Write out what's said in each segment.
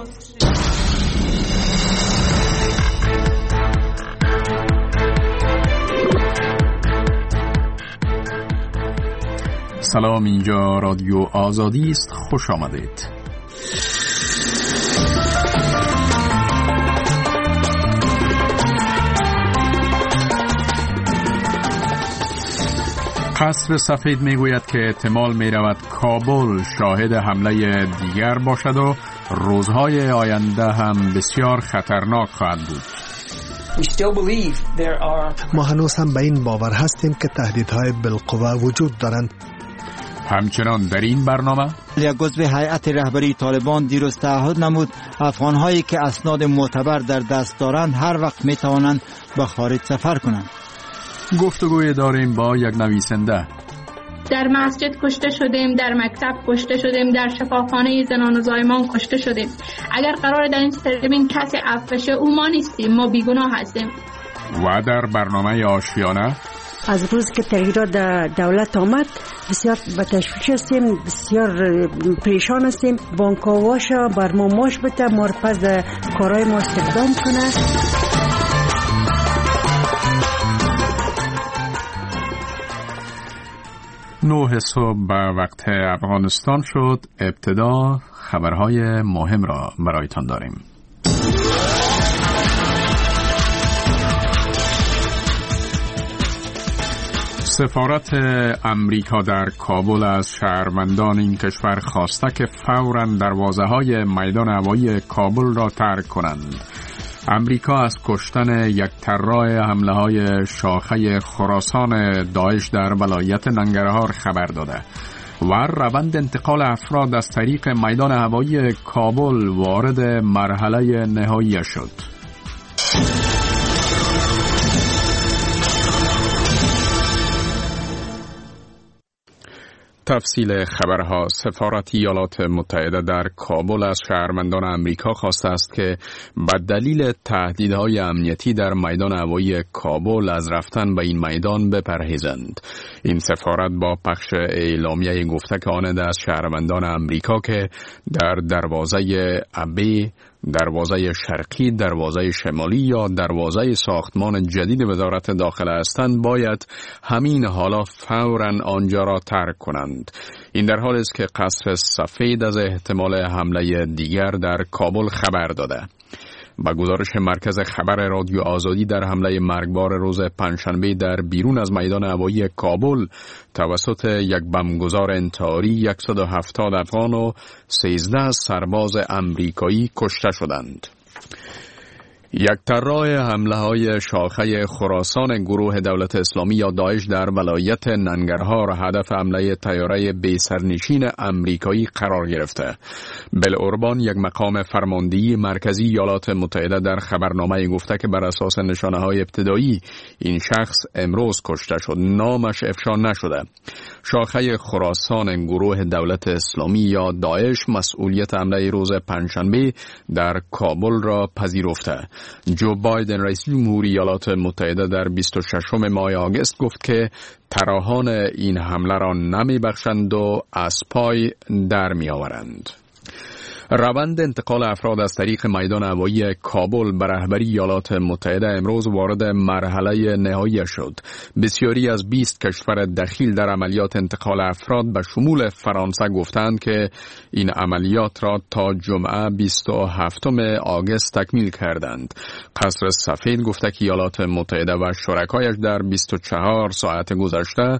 سلام، اینجا رادیو آزادی است. خوش آمدید. قصر سفید میگوید که احتمال میرود کابل شاهد حمله دیگر باشد و روزهای آینده هم بسیار خطرناک خواهد بود. ما هنوز هم به این باور هستیم که تهدیدهای بالقوه وجود دارند. همچنان در این برنامه یک عضو هیئت رهبری طالبان دیروز تعهد نمود افغان‌هایی که اسناد معتبر در دست دارند هر وقت می‌توانند به خارج سفر کنند. گفتگوی داریم با یک نویسنده. در مسجد کشته شدیم، در مکتب کشته شدیم، در شفاخانه زنان و زایمان کشته شدیم. اگر قرار در این سرزمین کسی عفو بشه، او ما نیستیم، ما بیگناه هستیم. و در برنامه آشیانه از روز که تغییرات در دولت آمد بسیار به تشویش هستیم، بسیار پریشان هستیم. بانک‌ها بر ما ماش بده، ما رو پس در کارهای ما استخدام کنه. 9 صبح به وقت افغانستان شد. ابتدا خبرهای مهم را برایتان داریم. سفارت امریکا در کابل از شهروندان این کشور خواسته که فوراً دروازه‌های میدان هوایی کابل را ترک کنند. امریکا از کشتن یک طراح حمله‌های شاخه خراسان داعش در ولایت ننگرهار خبر داده و روند انتقال افراد از طریق میدان هوایی کابل وارد مرحله نهایی شد. تفصیل خبرها. سفارت ایالات متحده در کابل از شهروندان امریکا خواسته است که به دلیل تهدیدهای امنیتی در میدان هوایی کابل از رفتن به این میدان بپرهیزند. این سفارت با پخش اعلامیه گفته که آن از شهروندان امریکا که در دروازه ابی، دروازه شرقی، دروازه شمالی یا دروازه ساختمان جدید وزارت داخله هستند باید همین حالا فوراً آنجا را ترک کنند. این در حالی است که قصر سفید از احتمال حمله دیگر در کابل خبر داده. با گزارش مرکز خبر رادیو آزادی، در حمله مرگبار روز پنجشنبه در بیرون از میدان هوایی کابل توسط یک بمبگذار انتحاری 170 افغان و 13 سرباز امریکایی کشته شدند. یک طراح حمله‌های شاخه خراسان گروه دولت اسلامی یا داعش در ولایت ننگرهار هدف حمله طیاره بی‌سرنشین امریکایی قرار گرفته. بلوربان، یک مقام فرماندهی مرکزی ایالات متحده، در خبرنامه گفته که بر اساس نشانه‌های ابتدایی این شخص امروز کشته شد. نامش افشا نشده. شاخه خراسان گروه دولت اسلامی یا داعش مسئولیت حمله روز پنجشنبه در کابل را پذیرفته. جو بایدن رئیس جمهوری ایالات متحده در 26 ماه آگوست گفت که طراحان این حمله را نمیبخشند و از پای در میآورند. روند انتقال افراد از طریق میدان هوایی کابل به رهبری ایالات متحده امروز وارد مرحله نهایی شد. بسیاری از 20 کشور دخیل در عملیات انتقال افراد به شمول فرانسه گفتند که این عملیات را تا جمعه 27 آگوست تکمیل کردند. قصر سفید گفته که ایالات متحده و شرکایش در 24 ساعت گذشته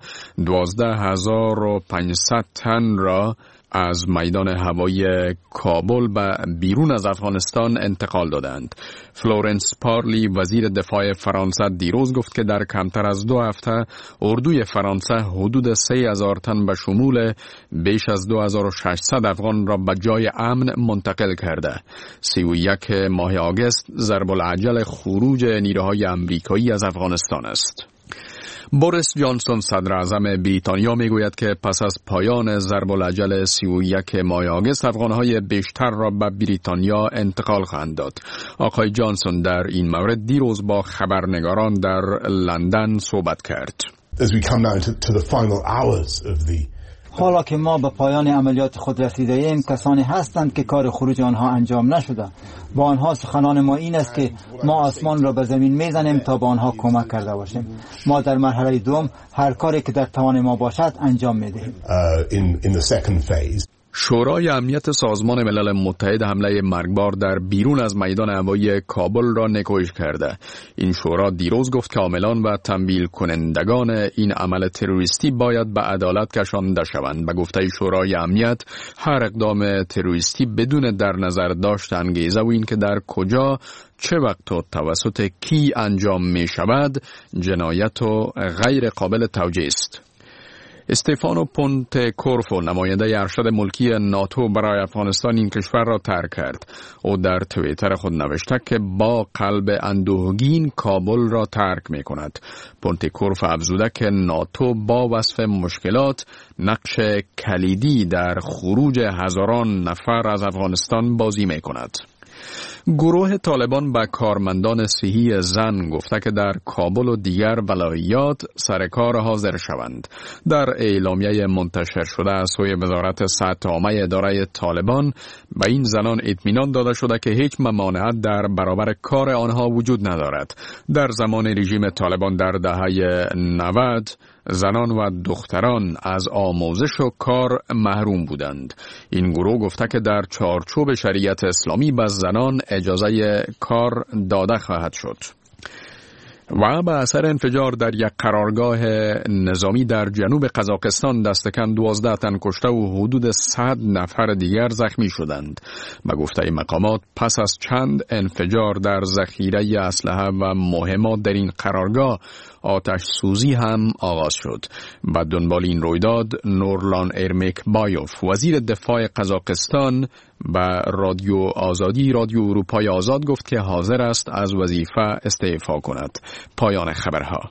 12,500 تن را از میدان هوایی کابل به بیرون از افغانستان انتقال دادند. فلورنس پارلی وزیر دفاع فرانسه دیروز گفت که در کمتر از 2 هفته اردوی فرانسه حدود 3,000 تن به شمول بیش از 2,600 افغان را به جای امن منتقل کرده. 31 ماه آگوست ضرب العجل خروج نیروهای امریکایی از افغانستان است. بوریس جانسون صدر اعظم بریتانیا میگوید که پس از پایان ضرب العجل 31 ماه آگوست افغانهای بیشتر را به بریتانیا انتقال خواهند داد. آقای جانسون در این مورد دیروز با خبرنگاران در لندن صحبت کرد. As we come now to the final hours of the حالا که ما به پایان عملیات خود رسیده ایم، کسانی هستند که کار خروج آنها انجام نشده. با آنها سخنان ما این است که ما آسمان را به زمین میزنیم تا به آنها کمک کرده باشیم. ما در مرحله دوم هر کاری که در توان ما باشد انجام میدهیم. شورای امنیت سازمان ملل متحد حمله مرگبار در بیرون از میدان هوایی کابل را نکوهش کرده. این شورا دیروز گفت که عاملان و تمویل کنندگان این عمل تروریستی باید به عدالت کشانده شوند. به گفته شورای امنیت، هر اقدام تروریستی بدون در نظر داشت انگیزه و این که در کجا، چه وقت و توسط کی انجام می شود جنایت و غیر قابل توجیه است. استفانو پونت کورفو، نماینده ارشد ملکی ناتو برای افغانستان، این کشور را ترک کرد. او در توییتر خود نوشته که با قلب اندوهگین کابل را ترک می کند. پونت کورفو افزوده که ناتو با وصف مشکلات نقش کلیدی در خروج هزاران نفر از افغانستان بازی می کند. گروه طالبان به کارمندان صحی زن گفته که در کابل و دیگر ولایات سر کار حاضر شوند. در اعلامیه منتشر شده از سوی وزارت صحت عامه اداره طالبان به این زنان اطمینان داده شده که هیچ ممانعت در برابر کار آنها وجود ندارد. در زمان رژیم طالبان در دهه 90 زنان و دختران از آموزش و کار محروم بودند. این گروه گفته که در چارچوب شریعت اسلامی به زنان اجازه کار داده خواهد شد. و به اثر انفجار در یک قرارگاه نظامی در جنوب قزاقستان دست کم 12 تن کشته و حدود 100 نفر دیگر زخمی شدند. به گفته مقامات پس از چند انفجار در ذخیره اسلحه و مهمات در این قرارگاه آتش سوزی هم آغاز شد. به دنبال این رویداد نورلان ایرمیکبایوف، وزیر دفاع قزاقستان، به رادیو آزادی، رادیو اروپای آزاد گفت که حاضر است از وظیفه استعفا کند. پایان خبرها.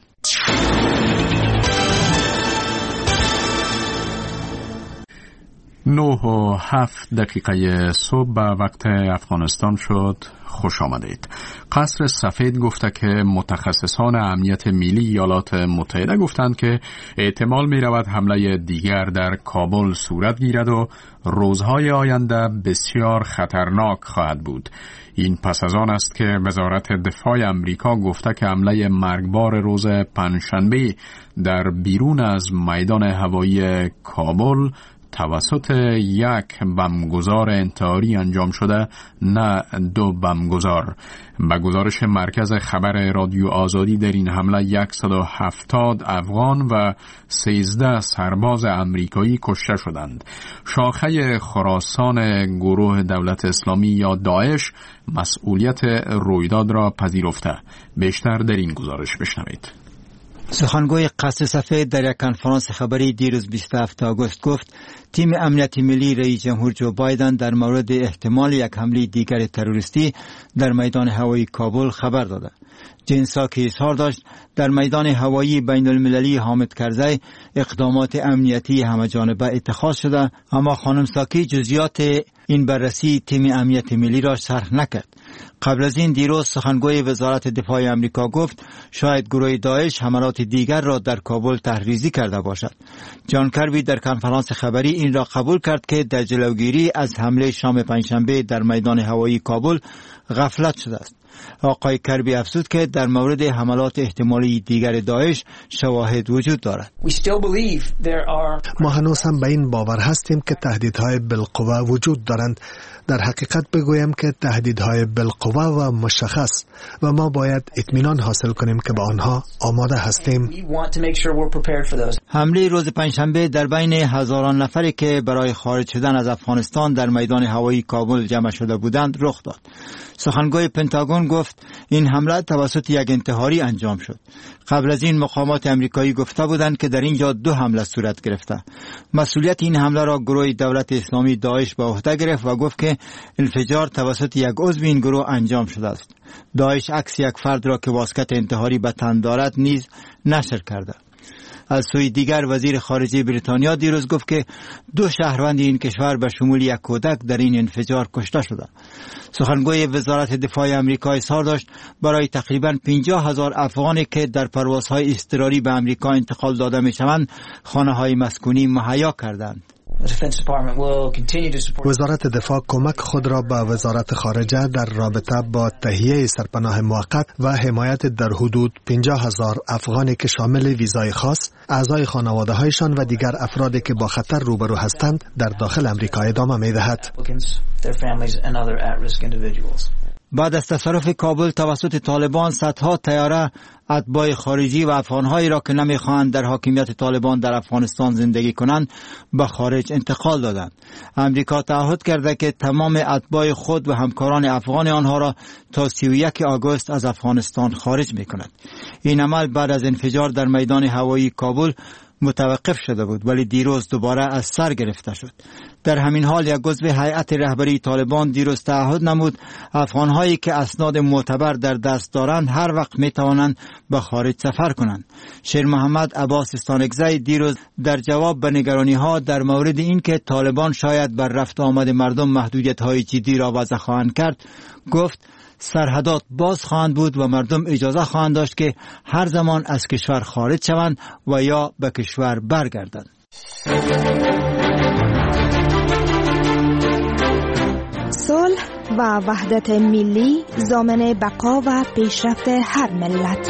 9:07 صبح به وقت افغانستان شد. خوش آمدید. قصر سفید گفته که متخصصان امنیت ملی ایالات متحده گفتند که احتمال می رود حمله دیگر در کابل صورت گیرد و روزهای آینده بسیار خطرناک خواهد بود. این پس از آن است که وزارت دفاع امریکا گفته که حمله مرگبار روز پنجشنبه در بیرون از میدان هوایی کابل توسط یک بمبگذار انتحاری انجام شده، نه دو بمبگذار. به گزارش مرکز خبر رادیو آزادی در این حمله 170 افغان و 13 سرباز امریکایی کشته شدند. شاخه خراسان گروه دولت اسلامی یا داعش مسئولیت رویداد را پذیرفته. بیشتر در این گزارش بشنوید. سخنگوی قصر سفید در یک کنفرانس خبری دیروز 27 آگوست گفت تیم امنیت ملی رئیس جمهور جو بایدن در مورد احتمال یک حمله دیگر تروریستی در میدان هوایی کابل خبر داده. جین ساکی اظهار داشت در میدان هوایی بین المللی حامد کرزی اقدامات امنیتی همه‌جانبه اتخاذ شده، اما خانم ساکی جزئیات این بررسی تیم امنیت ملی را شرح نکرد. قبل از این دیروز سخنگوی وزارت دفاع امریکا گفت شاید گروه داعش حملات دیگر را در کابل تحریزی کرده باشد. جان کربی در کنفرانس خبری این را قبول کرد که در جلوگیری از حمله شام پنجشنبه در میدان هوایی کابل غفلت شده است. آقای کربی افزود که در مورد حملات احتمالی دیگر داعش شواهد وجود دارد. ما هنوز هم به این باور هستیم که تهدیدهای بالقوه وجود دارند. در حقیقت بگویم که تهدیدهای بالقوه و مشخص و ما باید اطمینان حاصل کنیم که به آنها آماده هستیم. حمله روز پنجشنبه در بین هزاران نفری که برای خارج شدن از افغانستان در میدان هوایی کابل جمع شده بودند رخ داد. سخنگوی پنتاگون گفت این حمله توسط یک انتحاری انجام شد. قبل از این مقامات امریکایی گفته بودند که در اینجا 2 حمله صورت گرفته. مسئولیت این حمله را گروه دولت اسلامی داعش به عهده گرفت و گفت که انفجار توسط یک عضو این گروه انجام شده است. داعش عکس یک فرد را که واسکت انتحاری به تن دارد نیز نشر کرده. از سوی دیگر وزیر خارجه بریتانیا دیروز گفت که 2 شهروند این کشور به شمول 1 کودک در این انفجار کشته شدند. سخنگوی وزارت دفاع آمریکا اظهار داشت برای تقریباً 50,000 افغانی که در پروازهای اضطراری به آمریکا انتقال داده می‌شوند خانه‌های مسکونی مهیا کردند. وزارت دفاع کمک خود را به وزارت خارجه در رابطه با تهیه سرپناه موقت و حمایت در حدود 50,000 افغانی که شامل ویزای خاص، اعضای خانواده هایشان و دیگر افرادی که با خطر روبرو هستند در داخل امریکا ادامه می دهد. بعد از تصرف کابل توسط طالبان، صدها طیاره اتباع خارجی و افغان‌هایی را که نمی‌خواهند در حاکمیت طالبان در افغانستان زندگی کنند به خارج انتقال دادند. امریکا تعهد کرده که تمام اتباع خود و همکاران افغان آنها را تا 31 آگوست از افغانستان خارج می‌کند. این عمل بعد از انفجار در میدان هوایی کابل متوقف شده بود، ولی دیروز دوباره از سر گرفته شد. در همین حال یک عضو هیئت رهبری طالبان دیروز تعهد نمود افغان‌هایی که اسناد معتبر در دست دارند هر وقت می‌توانند به خارج سفر کنند. شیر محمد عباس استانکزی دیروز در جواب به نگرانی‌ها در مورد اینکه طالبان شاید بر رفت آمد مردم محدودیت‌های جدی را وضع خواهند کرد گفت سرحدات باز خواهند بود و مردم اجازه خواهند داشت که هر زمان از کشور خارج شوند و یا به کشور برگردند. صلح و وحدت ملی ضامن بقا و پیشرفت هر ملت.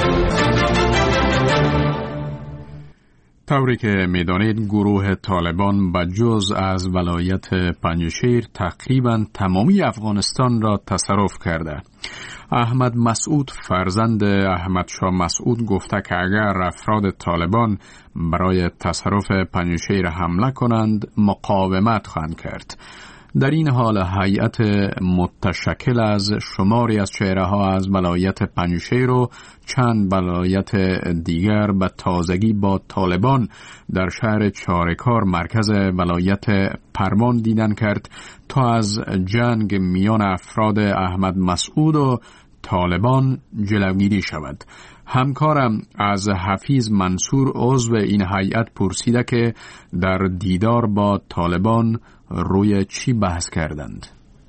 طوری که می‌دانید گروه طالبان به جز از ولایت پنجشیر تقریباً تمامی افغانستان را تصرف کرده. احمد مسعود فرزند احمد شاه مسعود گفته که اگر افراد طالبان برای تصرف پنجشیر حمله کنند مقاومت خواهند کرد. در این حال هیئت متشکل از شماری از چهره‌ها از ولایت پنجشیر و چند ولایت دیگر به تازگی با طالبان در شهر چارکار مرکز ولایت پروان دیدن کرد تا از جنگ میان افراد احمد مسعود و طالبان جلوگیری شود. همکارم از حفیظ منصور عضو این هیئت پرسیده که در دیدار با طالبان روی چی بحث کردند؟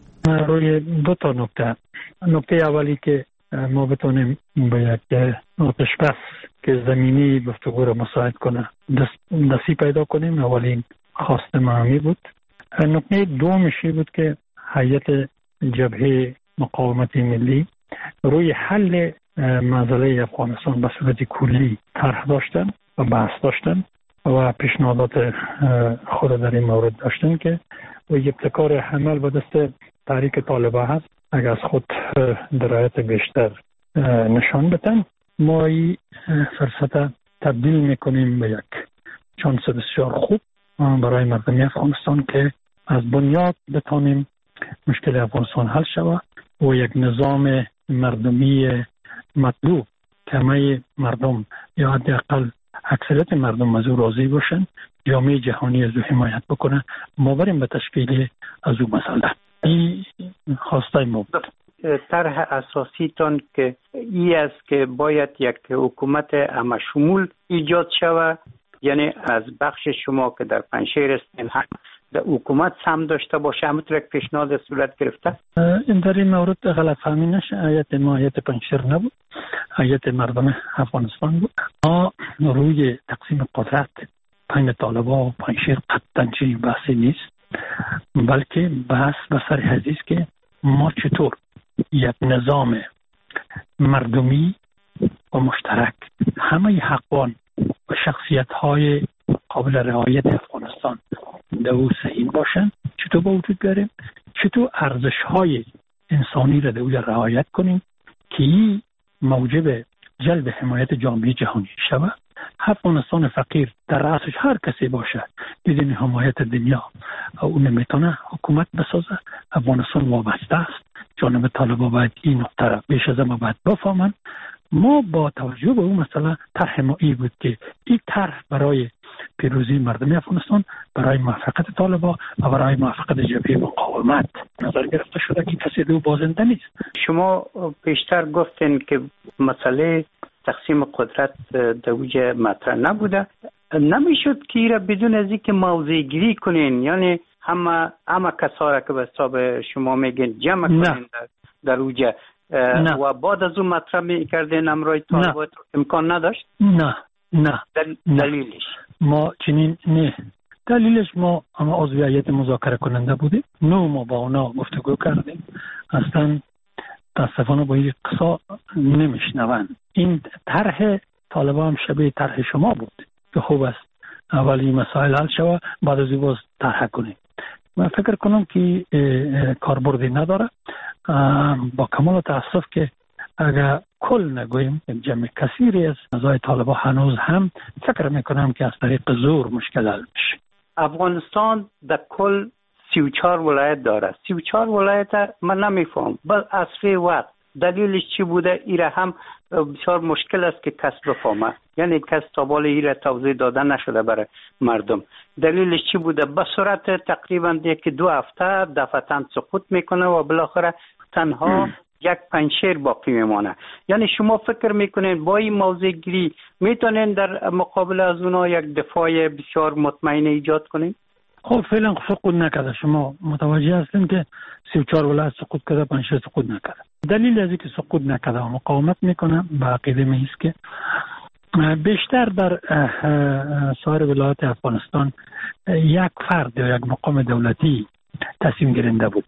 روی 2 نکته. نکته اولی که ما بتونیم به یک آتش بس که زمینی گفتگو را مساعد کنه دستی پیدا کنیم. اولین خواست ما بود. نکته دومشی بود که هیئت جبهه مقاومت ملی روی حل مسئله افغانستان به صورت کلی طرح داشتن و بحث داشتن و پیشنهادات خود در این مورد داشتن که و ابتکار حمل به دست تحریک طالبان هست. اگر از خود درایت بیشتر نشان بدن ما این فرصت تبدیل میکنیم به یک شانس بسیار خوب برای مردمی افغانستان که از بنیاد بتانیم مشکل افغانستان حل شود و یک نظام مردمی مطلوب که همه مردم یا حداقل اکثریت مردم از او راضی باشن، جامعه جهانی از او حمایت بکنه، ما بریم به تشکیل از او مسئله. این خواسته ما بود. طرح اساسی تان که ای است که باید یک حکومت همه شمول ایجاد شود، یعنی از بخش شما که در پنجشیر هستین در حکومت سهم داشته باشه، همونطور یک پیشنهاد صورت گرفته. این در این مورد غلط فهمی نشه. هیئت ما هیئت پنجشیر نبود، هیئت مردم افغانستان بود. ما روی تقسیم قدرت بین طالبان و پنجشیر قطعاً چنین بحثی نیست، بلکه بحث به سر حدیث که ما چطور یک نظام مردمی و مشترک همه حقوق و شخصیت‌های قابل رعایت افغانستان در او سهیم باشن، چطور با وجود بیاریم، چطور ارزش‌های انسانی را در او رعایت کنیم که این موجب جلب حمایت جامعه جهانی شود. افغانستان فقیر در رأسش هر کسی باشه بدون حمایت دنیا او نمیتونه حکومت بسازه. افغانستان وابسته است. جانب طالبان باید این نقطه را بیش از همه باید بفهمن. ما با توجه به اون مسئله طرح ما این بود که این طرح برای پیروزی مردم افغانستان، برای موفقیت طالبان و برای موفقیت جبهه مقاومت نظر گرفته شده که کسی دو بازنده نیست. شما پیشتر گفتین که مسئله تقسیم قدرت در اوج مطرح نبوده. نمیشد که ایره بدون از اینکه موضع گیری کنین، یعنی همه کسا را که به حساب شما میگین جمع کنین در اوجه و بعد از اون مطرح میکردین امرای طالبات امکان نداشت؟ نه دلیلش ما چنین نه. دلیلش ما عضو هیئت مذاکره کننده بودیم، ما با اونا گفتگو کردیم، اصلا متاسفانه با این قصا نمیشنون. این طرح طالبان هم شبیه طرح شما بود که خوب است اولی مسائل حل شود بعد از این باز طرح کنیم. من فکر کنم که کاربردی نداره. با کمال تاسف که اگر کل نگویم جمع کثیری از اعضای طالبان هنوز هم فکر میکنم که از طریق زور مشکل حل میشه. افغانستان در کل 34 ولایت داره. 34 ولایت من نمیفهم بس اصفه وقت دلیلش چی بوده؟ ایره هم بسیار مشکل است که کس بفهمه، یعنی کس تابال ایره توضیح داده نشده برای مردم. دلیلش چی بوده؟ به صورت تقریبا 1-2 هفته دفعتاً سقوط میکنه و بالاخره تنها یک پنجشیر باقی میمانه. یعنی شما فکر میکنین با این موضوع گیری میتونین در مقابل از اونا یک دفاع بسیار مطمئن ایجاد کنین؟ خب فعلا سقوط نکرده. شما متوجه هستین که 34 ولایت سقوط کرده، پنجشیر سقوط نکرده. دلیل از اینکه سقوط نکرده و مقاومت میکنه به عقیده من است که بیشتر در سایر ولایات افغانستان یک فرد یا یک مقام دولتی تصمیم گیرنده بود.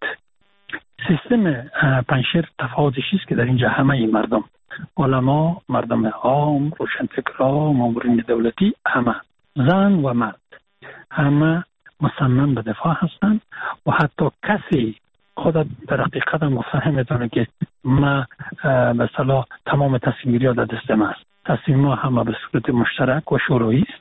سیستم پنجشیر تفاوتش است که در اینجا همه مردم، علما، مردم عام، روشنفکرها، مامورین دولتی، همه زن و مرد همه مصمم به دفاع هستند و حتی کسی خود در حقیقت مفهم میتونه که ما به صلاح تمام تصمیم‌گیری در دست ما است. تصمیم ما همه به صورت مشترک و شورویی است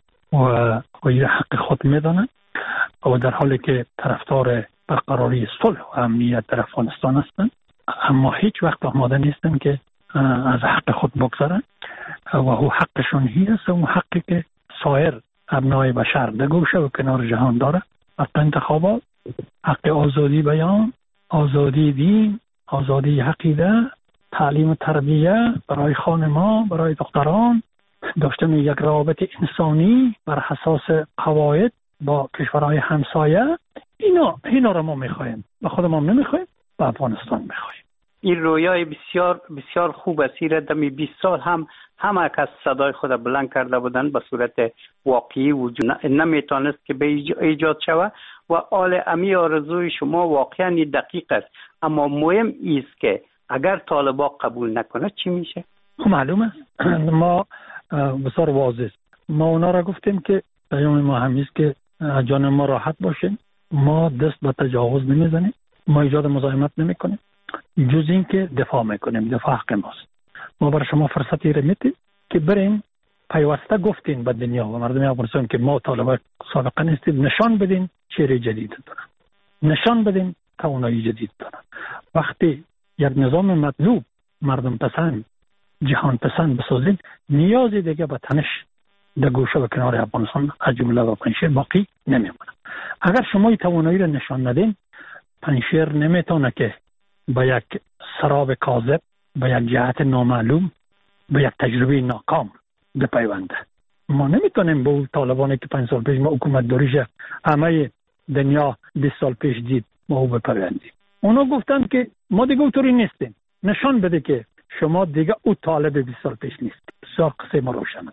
و این حق خود میدانند و در حالی که طرفدار برقراری صلح و امنیت در افغانستان هستند، اما هیچ وقت آماده نیستند که از حق خود بگذارند و او حقشون هست، اون حقی که سایر ابنای بشر در گوشه و کنار جهان داره. حق انتخابات، حق آزادی بیان، آزادی دین، آزادی عقیده، تعلیم و تربیه برای خانم‌ها، برای دختران، داشتن یک روابط انسانی بر اساس قواعد با کشورهای همسایه. اینا رو ما میخوایم، به خود ما نمیخوایم، به افغانستان میخوایم. این رویای بسیار بسیار خوب است. دمی 20 سال همه کس صدای خود بلند کرده بودند، به صورت واقعی وجود نمیتونست که به ایجاد شود و آل امی آرزوی شما واقعا دقیق است. اما مهم است که اگر طالبان قبول نکنه چی میشه؟ معلوم است. ما بسیار واضح ما اونا را گفتیم که پیام ما همیست که جان ما راحت باشه، ما دست به تجاوز نمیزنیم، ما ایجاد مزاحمت نمیکنیم، جز این که دفاع میکنیم، دفاع حق ماست. ما برای شما فرصتی رو میدیم که برین پیوسته گفتین به دنیا و مردم افغانستان که ما طالبان سابقا نیستیم، نشان بدین چهره جدید دارن، نشان بدین توانایی جدید دارن. وقتی یک نظام مطلوب، مردم پسند، جهان پسند بسازید، نیازی دیگه به تنش در گوشه و کنار افغانستان از جمله و پنجشیر باقی نمیمونه. اگر شما این توانایی رو نشان ندین، پنجشیر نمیتونه که با یک سراب کاذب، با یک جهت نامعلوم، با یک تجربه ناکام بپیونده. ما نمیتونیم با اون طالبانی که 5 سال پیش ما حکومت داریش همه دنیا 20 سال پیش دید ما او بپیوندیم. اونا گفتن که ما دیگه اونطوری نیستیم، نشان بده که شما دیگه او طالب 20 سال پیش نیست. بسیار قصه ما روشنه.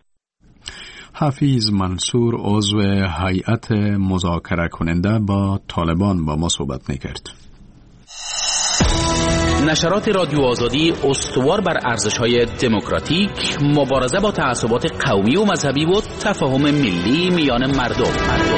حفیظ منصور عضو هیئت مذاکره کننده با طالبان با ما صحبت میکرد. نشرات رادیو آزادی استوار بر ارزش‌های دموکراتیک، مبارزه با تعصبات قومی و مذهبی و تفاهم ملی میان مردم.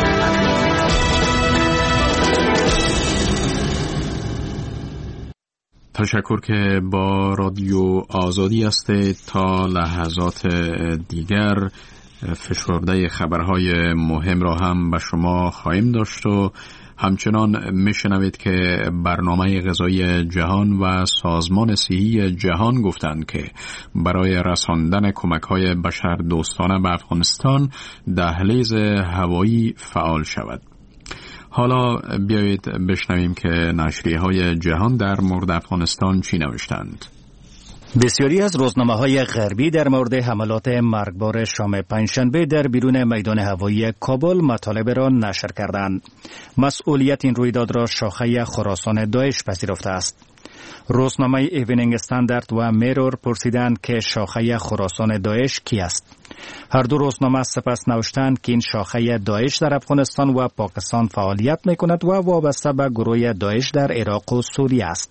تشکر که با رادیو آزادی هستید. تا لحظات دیگر فشرده خبرهای مهم را هم به شما خواهیم داشت و همچنان میشنوید که برنامه غذایی جهان و سازمان صحی جهان گفتند که برای رساندن کمک‌های بشردوستانه به افغانستان دهلیز هوایی فعال شود. حالا بیایید بشنویم که نشریه‌های جهان در مورد افغانستان چی نوشتند. بسیاری از روزنامه‌های غربی در مورد حملات مرگبار شام پنجشنبه در بیرون میدان هوایی کابل مطالب را نشر کردند. مسئولیت این رویداد را شاخه خراسان داعش پذیرفته است. روزنامه ایونینگ استاندارد و میرور پرسیدند که شاخه خراسان داعش کی است. هر دو روزنامه سپس نوشتند که این شاخه داعش در افغانستان و پاکستان فعالیت می‌کند و وابسته به گروه داعش در عراق و سوریه است.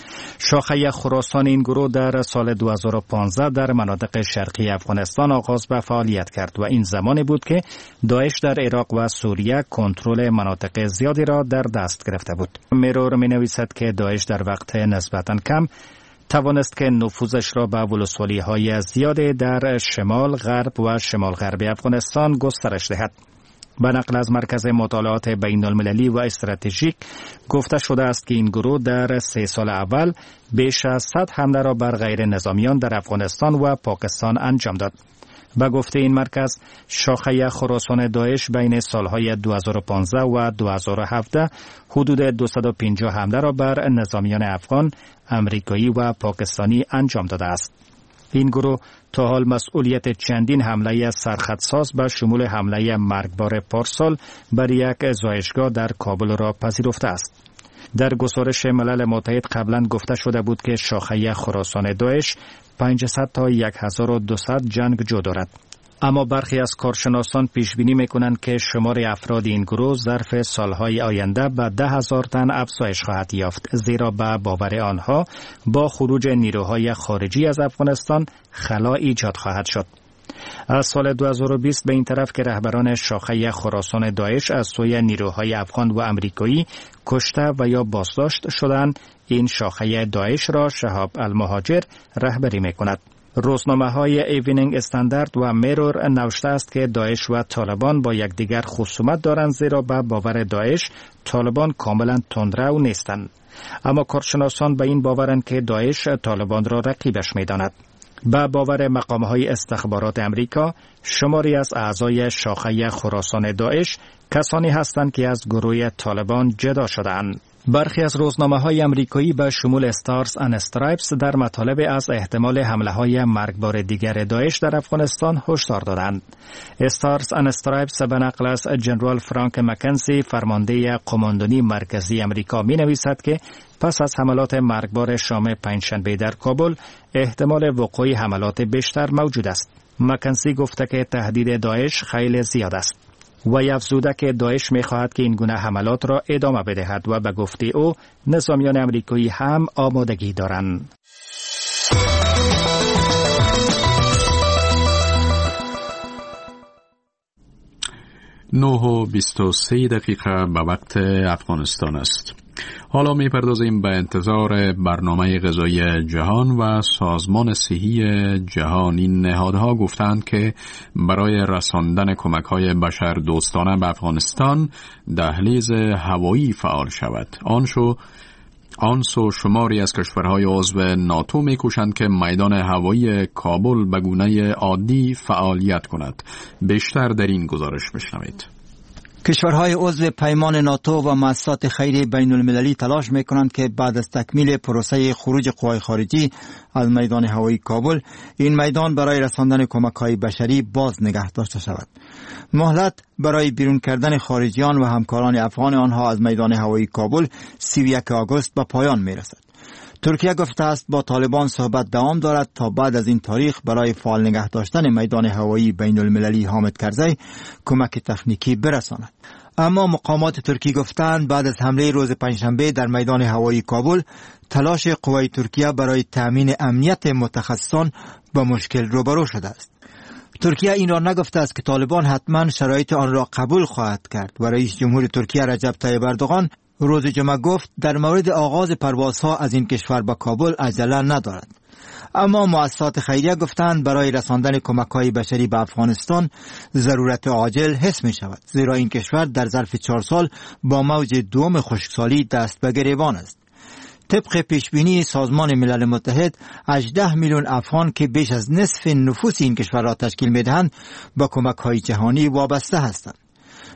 شاخه خراسان این گروه در سال 2015 در مناطق شرقی افغانستان آغاز به فعالیت کرد و این زمانی بود که داعش در عراق و سوریه کنترل مناطق زیادی را در دست گرفته بود. میرور می نویسد که داعش در وقت نسبتاً کم توانست که نفوذش را به ولسوالی‌های زیادی در شمال غرب و شمال غربی افغانستان گسترش دهد. به نقل از مرکز مطالعات بین المللی و استراتژیک گفته شده است که این گروه در 3 سال اول بیش از 100 حمله را بر غیر نظامیان در افغانستان و پاکستان انجام داد. به گفته این مرکز، شاخه خراسان داعش بین سالهای 2015 و 2017 حدود 250 حمله را بر نظامیان افغان، امریکایی و پاکستانی انجام داده است. این گروه تا حال مسئولیت چندین حمله سرخطساز به شمول حمله مرگبار پارسال بر یک زایشگاه در کابل را پذیرفته است. در گزارش ملل متحد قبلا گفته شده بود که شاخه خراسان داعش 500 تا 1200 جنگجو دارد. اما برخی از کارشناسان پیش بینی می‌کنند که شمار افراد این گروه ظرف سالهای آینده به 10,000 تن افزایش خواهد یافت، زیرا به باور آنها با خروج نیروهای خارجی از افغانستان خلا ایجاد خواهد شد. از سال 2020 به این طرف که رهبران شاخه خراسان داعش از سوی نیروهای افغان و امریکایی کشته و یا بازداشت شدند، این شاخه داعش را شهاب المهاجر رهبری می‌کند. روزنامه‌های ایونینگ استاندارد و میرور نوشته است که داعش و طالبان با یکدیگر خصومت دارند، زیرا به باور داعش طالبان کاملا تندرو نیستند. اما کارشناسان به این باورند که داعش طالبان را رقیبش می‌داند. به باور مقام‌های استخبارات امریکا، شماری از اعضای شاخه خراسان داعش کسانی هستند که از گروه طالبان جدا شده‌اند. برخی از روزنامه‌های امریکایی به شمول استارز اند استرایپس در مطالب از احتمال حمله‌های مرگبار دیگر داعش در افغانستان هشدار دادند. استارز اند استرایپس به نقل از جنرال فرانک مکنزی، فرمانده قماندانی مرکزی امریکا، می‌نویسد که پس از حملات مرگبار شام پنجشنبه در کابل احتمال وقوع حملات بیشتر موجود است. مکنزی گفته که تهدید داعش خیلی زیاد است و افزوده که داعش می‌خواهد که این گونه حملات را ادامه بدهد و به گفته او نظامیان امریکایی هم آمادگی دارند. 9:23 به وقت افغانستان است. حالا می‌پردازیم به انتظار برنامه غذایی جهان و سازمان صحی جهان. این نهادها گفتند که برای رساندن کمک‌های بشردوستانه به افغانستان دهلیز هوایی فعال شود. آن سو شماری از کشورهای عضو ناتو می‌کوشند که میدان هوایی کابل به گونه عادی فعالیت کند. بیشتر در این گزارش بشنوید. کشورهای عضو پیمان ناتو و مؤسسات خیریه بین المللی تلاش میکنند که بعد از تکمیل پروسه خروج قوای خارجی از میدان هوایی کابل، این میدان برای رساندن کمک‌های بشری باز نگه داشته شود. مهلت برای بیرون کردن خارجیان و همکاران افغان آنها از میدان هوایی کابل 31 آگوست به پایان میرسد. ترکیه گفته است با طالبان صحبت دوام دارد تا بعد از این تاریخ برای فعال نگه داشتن میدان هوایی بین المللی حامد کرزی کمک تکنیکی برساند. اما مقامات ترکی گفتند بعد از حمله روز پنجشنبه در میدان هوایی کابل، تلاش قوای ترکیه برای تامین امنیت متخصصان با مشکل روبرو شده است. ترکیه این را نگفته است که طالبان حتما شرایط آن را قبول خواهد کرد و رئیس جمهور ترکیه رجب طیب اردوغان روز جمعه گفت در مورد آغاز پروازها از این کشور به کابل عجله ندارد. اما مؤسسات خیریه گفتند برای رساندن کمک‌های بشری به افغانستان ضرورت عاجل حس می شود، زیرا این کشور در ظرف 4 سال با موج دوم خشکسالی دست به گریبان است. طبق پیشبینی سازمان ملل متحد 18 میلیون افغان که بیش از نصف نفوس این کشور را تشکیل می‌دهند با کمک‌های جهانی وابسته هستند.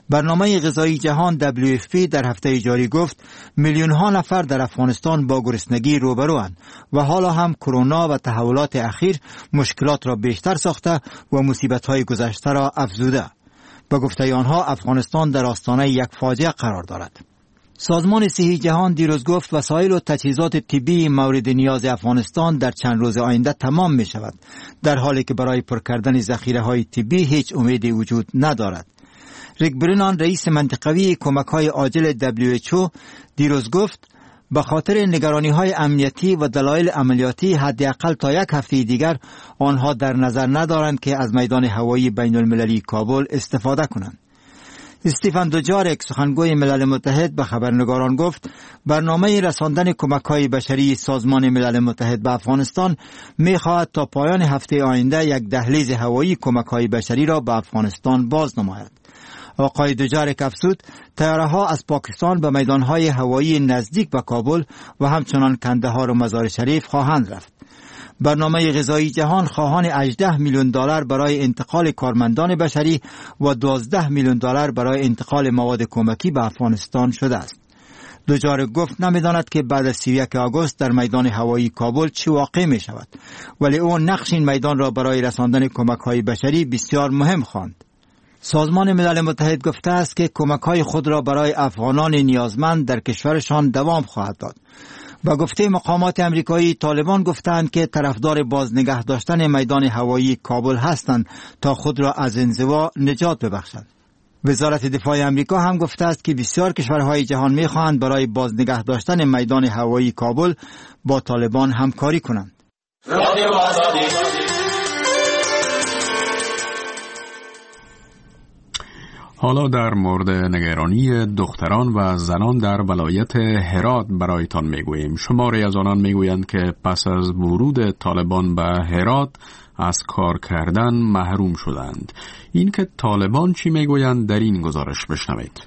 برنامه غذایی جهان WFP در هفته جاری گفت میلیون ها نفر در افغانستان با گرسنگی روبروند و حالا هم کرونا و تحولات اخیر مشکلات را بیشتر ساخته و مصیبت های گذشته را افزوده. با گفته آنها افغانستان در آستانه یک فاجعه قرار دارد. سازمان صحی جهان دیروز گفت وسایل و تجهیزات طبی مورد نیاز افغانستان در چند روز آینده تمام می شود، در حالی که برای پر کردن ذخیره های طبی هیچ امیدی وجود ندارد. ریک برینان رئیس منطقوی کمک های عاجل WHO دیروز گفت به خاطر نگرانی های امنیتی و دلایل عملیاتی حداقل تا یک هفته دیگر آنها در نظر ندارند که از میدان هوایی بین المللی کابل استفاده کنند. استیفن دوجارک سخنگوی ملل متحد به خبرنگاران گفت برنامه رساندن کمک‌های بشری سازمان ملل متحد به افغانستان می‌خواهد تا پایان هفته آینده یک دهلیز هوایی کمک‌های بشری را به افغانستان باز نماید. آقای دوجارک افزود طیاره‌ها از پاکستان به میدان‌های هوایی نزدیک به کابل و همچنان کندهار و مزار شریف خواهند رفت. برنامه غذایی جهان خواهان 18 میلیون دلار برای انتقال کارمندان بشری و 12 میلیون دلار برای انتقال مواد کمکی به افغانستان شده است. دوجارک گفت نمی‌داند که بعد از 31 آگوست در میدان هوایی کابل چه واقع می شود، ولی او نقش این میدان را برای رساندن کمک‌های بشری بسیار مهم خواند. سازمان ملل متحد گفته است که کمک‌های خود را برای افغانان نیازمند در کشورشان دوام خواهد داد. با گفته مقامات امریکایی طالبان گفتند که طرفدار بازنگه داشتن میدان هوایی کابل هستند تا خود را از انزوا نجات ببخشند. وزارت دفاع امریکا هم گفته است که بسیار کشورهای جهان می‌خواهند برای بازنگه داشتن میدان هوایی کابل با طالبان همکاری کنند. حالا در مورد نگرانی دختران و زنان در ولایت هرات برایتان میگوییم. شماری از آنان میگویند که پس از ورود طالبان به هرات از کار کردن محروم شدند. این که طالبان چی میگویند در این گزارش بشنوید.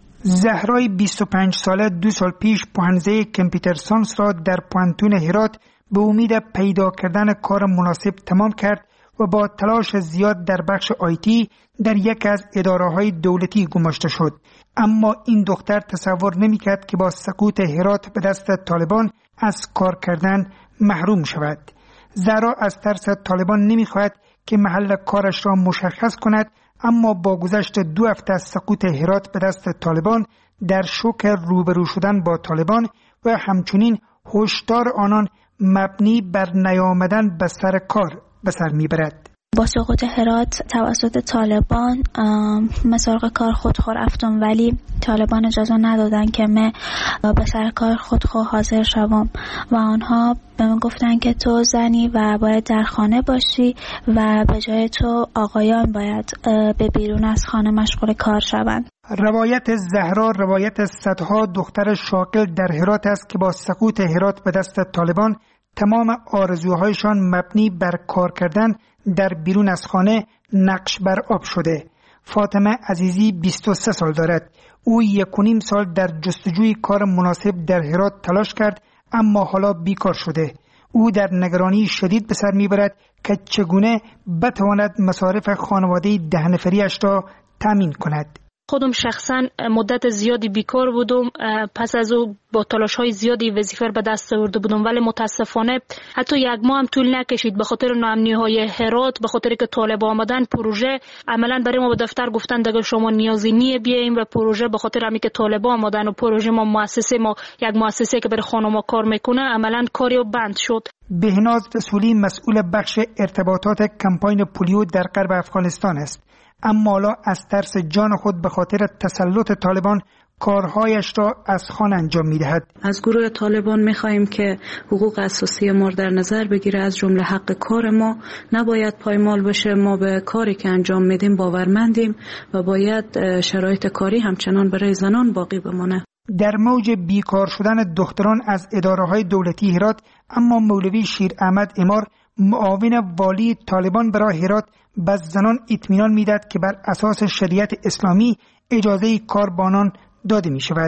زهرای 25 ساله 2 سال پیش پوهنده کامپیوتر ساینس را در پوهنتون هرات به امید پیدا کردن کار مناسب تمام کرد و با تلاش زیاد در بخش آیتی در یک از اداره‌های دولتی گماشته شد. اما این دختر تصور نمی‌کرد که با سقوط هرات به دست طالبان از کار کردن محروم شود. زهرا از ترس طالبان نمی‌خواهد که محل کارش را مشخص کند، اما با گذشت 2 هفته از سقوط هرات به دست طالبان در شوک روبرو شدن با طالبان و همچنین هشدار آنان مبنی بر نیامدن به سر کار به سر میبرد. با سقوط هرات توسط طالبان من سراغ کار خودخو رفتم، ولی طالبان اجازه ندادن که من به سر کار خودخو حاضر شوم و آنها به من گفتن که تو زنی و باید در خانه باشی و به جای تو آقایان باید به بیرون از خانه مشغول کار شوند. روایت زهرا روایت صدها دختر شاغل در هرات است که با سقوط هرات به دست طالبان تمام آرزوهایشان مبنی بر کار کردن در بیرون از خانه نقش بر آب شده. فاطمه عزیزی 23 سال دارد. او 1.5 سال در جستجوی کار مناسب در هرات تلاش کرد، اما حالا بیکار شده. او در نگرانی شدید به سر میبرد که چگونه بتواند مصارف خانواده 10 نفریش را تامین کند. خودم شخصا مدت زیادی بیکار بودم، پس از او با تلاش‌های زیادی وظیفه به دست آورده بودم، ولی متاسفانه حتی 1 ماه هم طول نکشید به خاطر ناامنی‌های هرات، به خاطر که طالب آمدن پروژه عملاً برای ما به دفتر گفتن دیگه شما نیازی نیه بیایم و پروژه به خاطر همین که طالب آمدن و پروژه ما یک مؤسسه که برای خانم‌ها کار میکنه عملاً کاریو بند شد. بهناز رسولی مسئول بخش ارتباطات کمپاین پولیو در غرب افغانستان است، اما حالا از ترس جان خود به خاطر تسلط طالبان کارهایش را از خانه انجام می‌دهد. از گروه طالبان می‌خواهیم که حقوق اساسی ما در نظر بگیره، از جمله حق کار ما نباید پایمال بشه. ما به کاری که انجام میدیم باورمندیم و باید شرایط کاری همچنان برای زنان باقی بمانه. در موج بیکار شدن دختران از اداره‌های دولتی هرات، اما مولوی شیر احمد امار معاون والی طالبان برای هرات به زنان اطمینان میداد که بر اساس شریعت اسلامی اجازه کار به آنان داده می شود.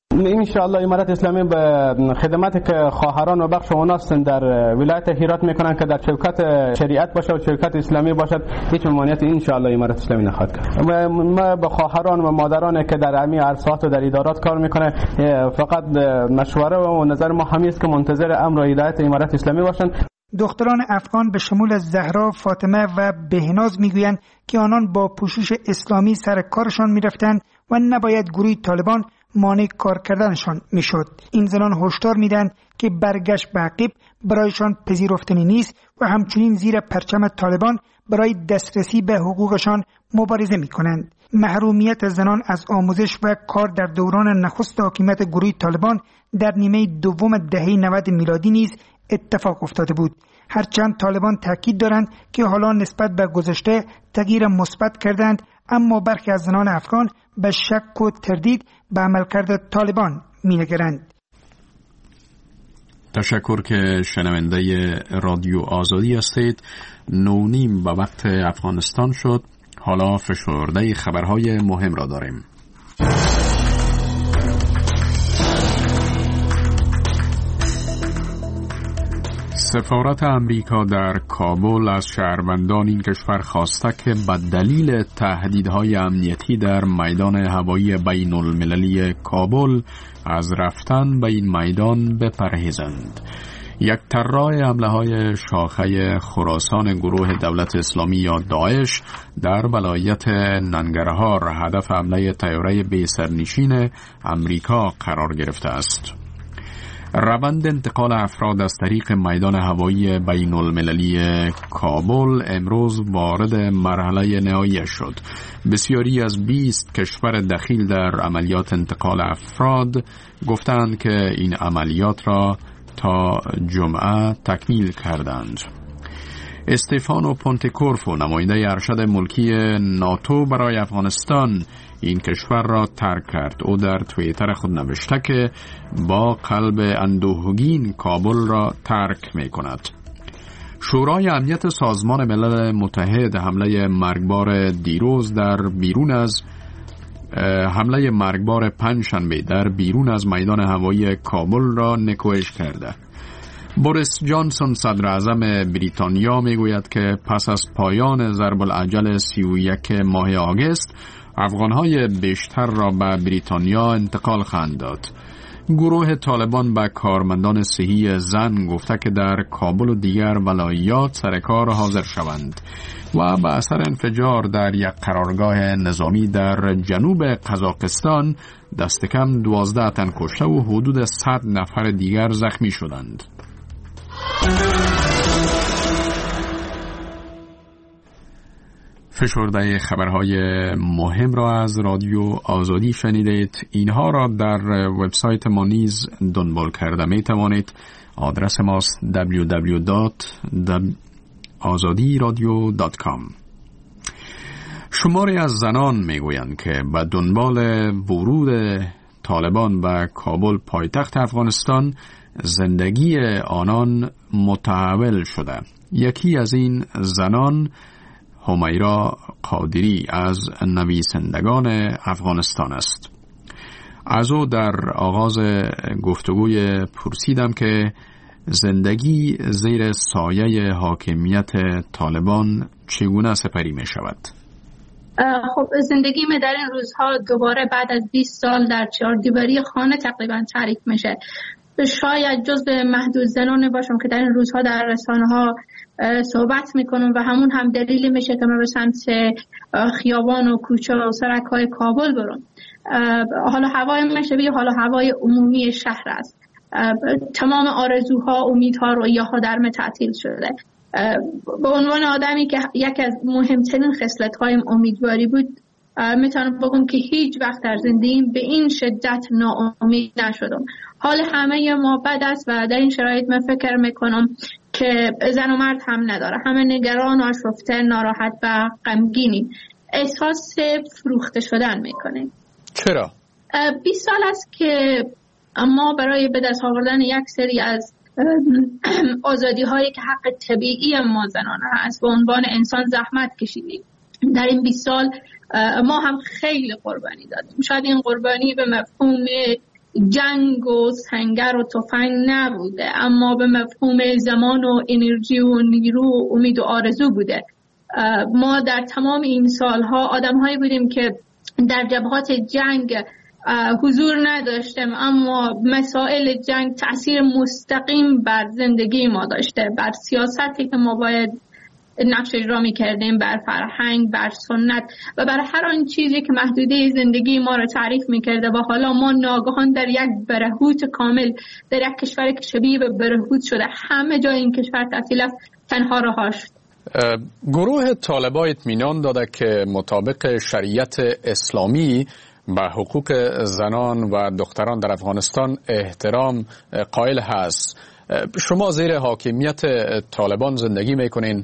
انشاءالله امارت اسلامی به خدماتی که خواهران و بخش اوناست در ولایت هرات میکنن که در شوکت شریعت باشه و شوکت اسلامی باشد، هیچ ممانعتی انشاءالله امارت اسلامی نخواهد کرد. و ما به خواهران و مادرانی که در امی عرصات و در ادارات کار میکنه فقط مشوره و نظر ما همین است که منتظر امر و هدایت امارت اسلامی باشن. دختران افغان به شمول زهرا، فاطمه و بهناز میگویند که آنان با پوشش اسلامی سر کارشان میرفتند و نباید گروه طالبان مانع کار کردنشان میشد. این زنان هشدار میدن که برگشت به عقب برایشان پذیرفتنی نیست و همچنین زیر پرچم طالبان برای دسترسی به حقوقشان مبارزه میکنند. محرومیت زنان از آموزش و کار در دوران نخست حاکمیت گروه طالبان در نیمه دوم دهه 90 میلادی نیز اتفاق افتاده بود. هرچند طالبان تاکید دارند که حالا نسبت به گذشته تغییر مثبت کردند، اما برخی از زنان افغان به شک و تردید به عملکرد طالبان می‌نگرند. تشکر که شنونده رادیو آزادی هستید. 9:30 به وقت افغانستان شد. حالا فشرده خبرهای مهم را داریم. سفارت امریکا در کابل از شهروندان این کشور خواسته که به دلیل تهدیدهای امنیتی در میدان هوایی بین المللی کابل از رفتن به این میدان بپرهیزند. یک طراح حمله‌های شاخه خراسان گروه دولت اسلامی یا داعش در ولایت ننگرهار هدف حمله طیاره بی سرنشین امریکا قرار گرفته است. روند انتقال افراد از طریق میدان هوایی بین المللی کابل امروز وارد مرحله نهایی شد. بسیاری از 20 کشور دخیل در عملیات انتقال افراد گفتند که این عملیات را تا جمعه تکمیل کردند. استفانو پونتکورفو نماینده ارشد ملکی ناتو برای افغانستان این کشور را ترک کرد. او در توییتر خود نوشته که با قلب اندوهگین کابل را ترک می کند. شورای امنیت سازمان ملل متحد حمله مرگبار دیروز در بیرون از حمله مرگبار پنجشنبه در بیرون از میدان هوایی کابل را نکوهش کرده. بوریس جانسون صدر اعظم بریتانیا میگوید که پس از پایان ضرب الاجل 31 ماه آگوست افغانهای بیشتر را به بریتانیا انتقال خواهند داد. گروه طالبان به کارمندان صحی زن گفته که در کابل و دیگر ولایات سر کار حاضر شوند و به اثر انفجار در یک قرارگاه نظامی در جنوب قزاقستان دست کم 12 تن کشته و حدود 100 نفر دیگر زخمی شدند. فشرده خبرهای مهم را از رادیو آزادی شنیدید. اینها را در وبسایت ما نیز دنبال کرده می توانید. آدرس ماست www.azadiradio.com. شماری از زنان می گویند که به دنبال ورود طالبان به کابل پایتخت افغانستان زندگی آنان متحول شده. یکی از این زنان همیرا قادری از نویسندگان افغانستان است. از او در آغاز گفتگوی پرسیدم که زندگی زیر سایه حاکمیت طالبان چگونه سپری می شود؟ خب زندگی من در این روزها دوباره بعد از 20 سال در چهاردیواری خانه تقریبا تعریف میشه. شاید جز محدود زنان باشم که در این روزها در رسانه ها صحبت میکنم و همون هم دلیلی میشه که من به سمت خیابان و کوچه و سرک های کابل برم. حالا هوای من شبیه حالا هوای عمومی شهر است. تمام آرزوها، امیدها، رویاها در من تعطیل شده. به عنوان آدمی که یکی از مهمترین خصلت‌هایم امیدواری بود، میتونم بگم که هیچ وقت در زندگیم به این شدت ناامید نشدم. حال همه ما بد است و در این شرایط من فکر میکنم که زن و مرد هم نداره. همه نگران و آشفته، ناراحت و غمگینی. احساس فروخته شدن میکنیم. چرا؟ 20 سال است که ما برای به دست آوردن یک سری از آزادی هایی که حق طبیعی ما زنان هست به عنوان انسان زحمت کشیدیم. در این 20 سال ما هم خیلی قربانی دادیم. شاید این قربانی به مفهوم جنگ و سنگر و تفنگ نبوده، اما به مفهوم زمان و انرژی و نیرو و امید و آرزو بوده. ما در تمام این سالها آدم‌هایی بودیم که در جبهات جنگ حضور نداشتیم، اما مسائل جنگ تأثیر مستقیم بر زندگی ما داشته، بر سیاستی که ما باید نقش اجرا می‌کردیم، بر فرهنگ، بر سنت و بر هر آن چیزی که محدوده زندگی ما را تعریف می‌کرده. و حالا ما ناگهان در یک برهوت کامل، در یک کشور که شبیه به برهوت شده، همه جای این کشور تعطیل است، تنها رها شد. گروه طالبان اطمینان داده که مطابق شریعت اسلامی به حقوق زنان و دختران در افغانستان احترام قائل هست. شما زیر حاکمیت طالبان زندگی میکنین،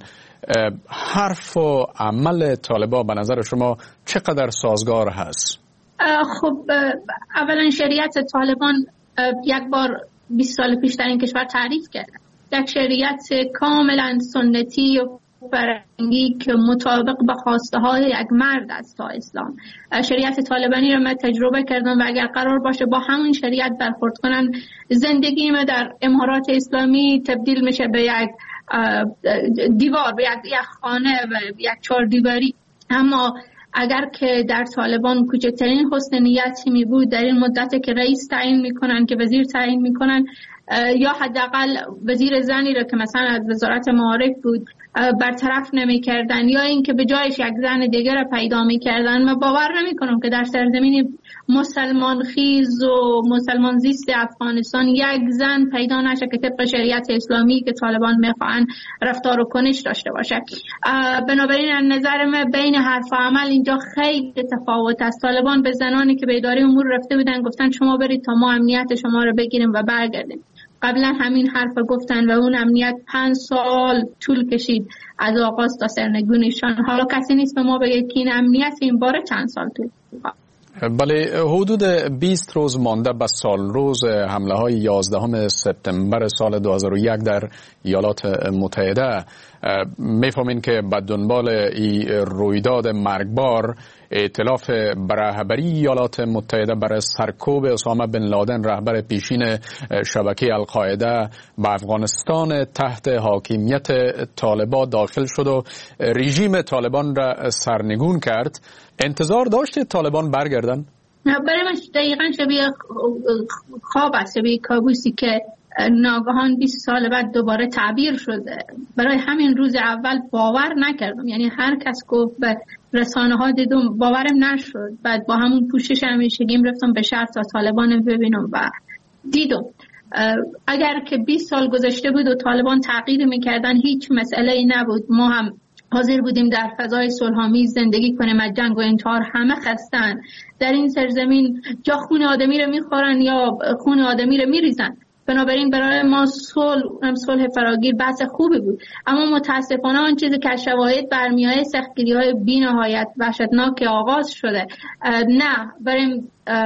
حرف و عمل طالبان به نظر شما چقدر سازگار هست؟ خب اولا شریعت طالبان یک بار 20 سال پیش در این کشور تعریف کرده، یک شریعت کاملا سنتی و فرهنگی که مطابق به خواسته های یک مرد است تا اسلام. شریعت طالبانی را من تجربه کردم و اگر قرار باشه با همون شریعت برخورد کنن، زندگی ما در امارات اسلامی تبدیل میشه به یک دیوار، به یک خانه و یک چهار دیواری. اما اگر که در طالبان کوچکترین حسن نیتی می بود، در این مدت که رئیس تعیین میکنن، که وزیر تعیین میکنن، یا حداقل وزیر زنی را که مثلا از وزارت معارف بود برطرف نمی‌کردن، یا اینکه به جایش یک زن دیگر را پیدا می‌کردن. من باور نمی‌کنم که در سرزمین مسلمان خیز و مسلمان زیست افغانستان یک زن پیدا نشه که طبق شریعت اسلامی که طالبان می‌خواهند رفتار و کنش داشته باشه. بنابراین از نظر من بین حرف و عمل اینجا خیلی تفاوت است. طالبان به زنانی که به اداره امور رفته بودن گفتن شما برید تا ما امنیت شما رو بگیریم و برگردیم. قبلا همین حرف گفتن و اون امنیت 5 سال طول کشید از آغاز تا سرنگونیشان. حالا کسی نیست به ما بگه که این امنیت این باره چند سال طول کشید. بله، حدود 20 روز مانده به سال روز حمله های 11 سپتامبر سال 2001 در ایالات متحده، میفهمین که به دنبال این رویداد مرگبار ائتلاف رهبری ایالات متحده برای سرکوب اسامه بن لادن، رهبر پیشین شبکه القاعده، به افغانستان تحت حاکمیت طالبان داخل شد و رژیم طالبان را سرنگون کرد. انتظار داشتید طالبان برگردن؟ برای من دقیقا شبیه خواب است، شبیه کابوسی که ناگهان 20 سال بعد دوباره تعبیر شده. برای همین روز اول باور نکردم، یعنی هر کس گفت به رسانه ها دیدم باورم نشد. بعد با همون پوشش همیشگیم رفتم به شهر تا طالبان ببینم و دیدم اگر که 20 سال گذشته بود و طالبان تغییر میکردن هیچ مسئله ای نبود. ما هم حاضر بودیم در فضای صلح‌آمیز زندگی کنیم. از جنگ و انتحار همه خستن. در این سرزمین جا خون آدمی رو میخورن یا خون آدمی رو میریزن. بنابراین برای ما صلح فراگیر بحث خوبی بود. اما متاسفانه آن چیزی که شواهد برمی‌آید سختگیری‌های بی‌نهایت وحشتناک آغاز شده. نه برای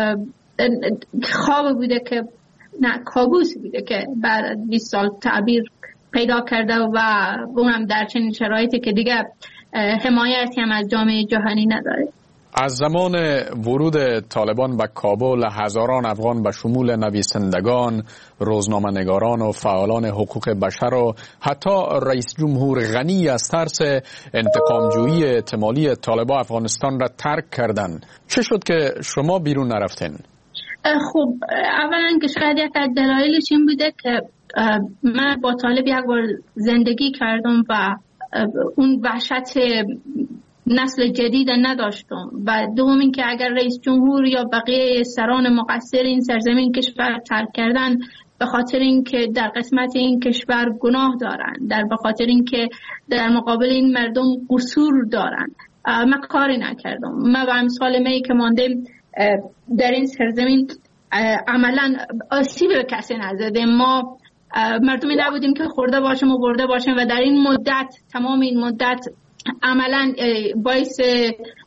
خواب بوده که نه کابوس بوده که بعد از 20 سال تعبیر پیدا کرده و اونم در چنین شرایطی که دیگه حمایتی هم از جامعه جهانی نداره. از زمان ورود طالبان به کابل، هزاران افغان به شمول نویسندگان، روزنامه‌نگاران و فعالان حقوق بشر و حتی رئیس جمهور غنی از ترس انتقامجویی احتمالی طالبان افغانستان را ترک کردند. چه شد که شما بیرون نرفتین؟ خب اولا که شاید یک از دلایلش این بوده که من با طالب یک بار زندگی کردم و اون وحشت نسل جدید نداشتم. و دوم این که اگر رئیس جمهور یا بقیه سران مقصر این سرزمین کشور ترک کردن به خاطر اینکه در قسمت این کشور گناه دارن، به خاطر اینکه در مقابل این مردم قصور دارن، من کاری نکردم. من و امثال می که ماندیم در این سرزمین عملا آسیب به کسی نزدیم. ما مردمی نبودیم که خورده باشیم و برده باشیم و در این مدت، تمام این مدت عملا باعث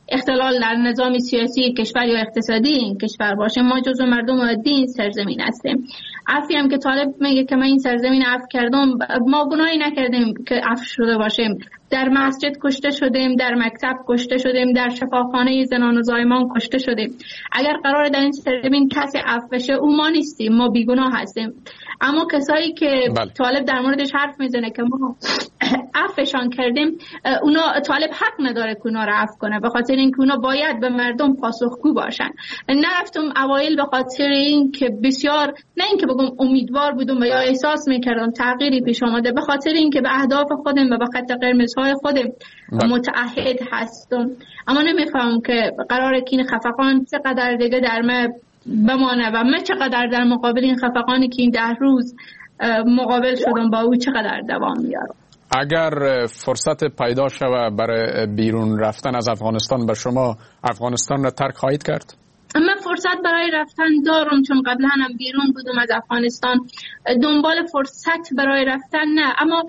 اختلال در نظام سیاسی کشور یا اقتصادی این کشور باشه. ما جزو مردم عادی این سرزمین هستیم. عفوی هم که طالب میگه که من این سرزمین عفو کردم، ما گناهی نکردیم که عفو شده باشیم. در مسجد کشته شدیم، در مکتب کشته شدیم، در شفاخانه زنان و زایمان کشته شدیم. اگر قرار در این سرزمین کسی عفو بشه، او ما نیستیم، ما بیگناه هستیم. اما کسایی که طالب در موردش حرف میزنه که ما عفوشان کردیم، اونا طالب حق نداره که اونا رو عفو کنه، به خاطر اینکه اونا باید به مردم پاسخگو باشن. نرفتم اوایل به خاطر اینکه بسیار، نه اینکه بگم امیدوار بودم و یا احساس میکردم تغییری پیش آمده، به خاطر اینکه به اهداف خودم و به خط قرمزهای خودم متعهد هستم. اما نمیفهمم که قراره که این خفقان چقدر دیگه در من بمانه و من چقدر در مقابل این خفقانی که این 10 روز مقابل شدم با او چقدر دوام میارم. اگر فرصت پیدا شود برای بیرون رفتن از افغانستان، به شما افغانستان را ترک خواهید کرد؟ من فرصت برای رفتن دارم، چون قبلا هم بیرون بودم از افغانستان. دنبال فرصت برای رفتن نه، اما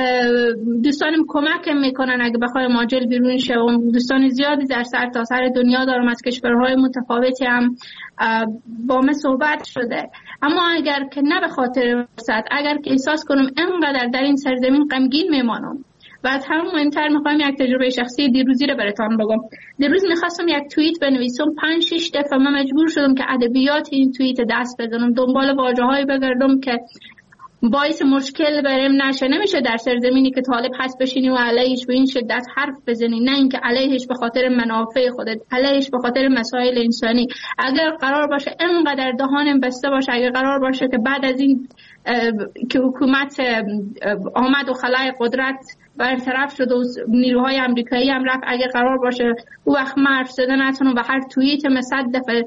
دوستانم کمک میکنن اگه بخوایم عاجل بیرون شوم. دوستان زیادی در سرتاسر دنیا دارم، از کشورهای متفاوتی هم با من صحبت شده. اما اگر که نه به خاطر فرصت، اگر که احساس کنم انقدر در این سرزمین غمگین میمانم، بعد هم مهمتر میخوام یک تجربه شخصی دیروزی رو براتون بگم. دیروز میخواستم یک توییت بنویسم، 5-6 دفعه من مجبور شدم که ادبیات این توییت دست بزنم، دنبال واژه‌هایی بگردم که باعث مشکل برام نشه. نمیشه در سرزمینی که طالب هست بشینی و علیهش به این شدت حرف بزنی، نه اینکه علیهش به خاطر منافع خودت، علیهش به خاطر مسائل انسانی. اگر قرار باشه اینقدر دهانم بسته باشه، اگر قرار باشه که بعد از این که حکومت آمد و خلای قدرت برطرف شد و نیروهای امریکایی هم رفت، اگر قرار باشه او وقت من حرف زدن نتونم و هر توییت 100 دفعه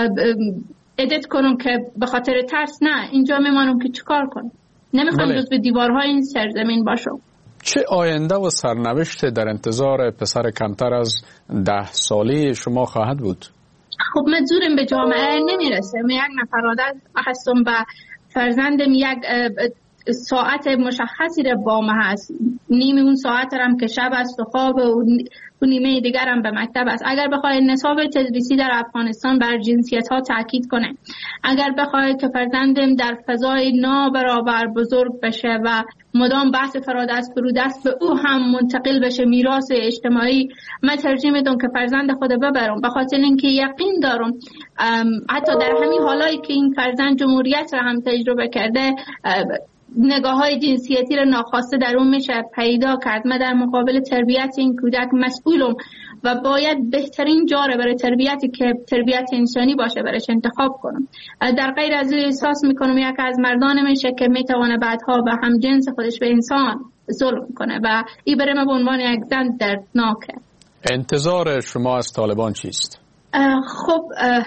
ادیت کنم که به خاطر ترس، نه، اینجا میمانم که چیکار کنم. نمیخوام جز به دیوارهای این سرزمین باشم. چه آینده و سرنوشت در انتظار پسر کمتر از 10 ساله شما خواهد بود؟ خب من زورم به جامعه نمیرسه. من یک نفر هستم و فرزندم یک ساعت مشخصی رو با ما هست، نیمه اون ساعت هم که شب است و خواب و نیمه دیگر هم به مکتب است. اگر بخواه نصاب تدریسی در افغانستان بر جنسیت ها تاکید کنه، اگر بخواه که فرزندم در فضای نابرابر بزرگ بشه و مدام بحث فرادست فرودست به او هم منتقل بشه، میراث اجتماعی، من ترجیح میدم که فرزند خود ببرم، به خاطر اینکه یقین دارم حتی در همین حالایی که این فرزند جمهوریت را هم تجربه کرده، نگاه‌های جنسیتی را ناخواسته در اون میشه پیدا کرد. من در مقابل تربیت این کودک مسئولم و باید بهترین جا را برای تربیتی که تربیت انسانی باشه برایش انتخاب کنم. در غیر از این احساس میکنم یک از مردان میشه که میتونه بعدها به هم جنس خودش به انسان ظلم کنه و این برای من به عنوان یک زن دردناکه. انتظار شما از طالبان چیست؟ خب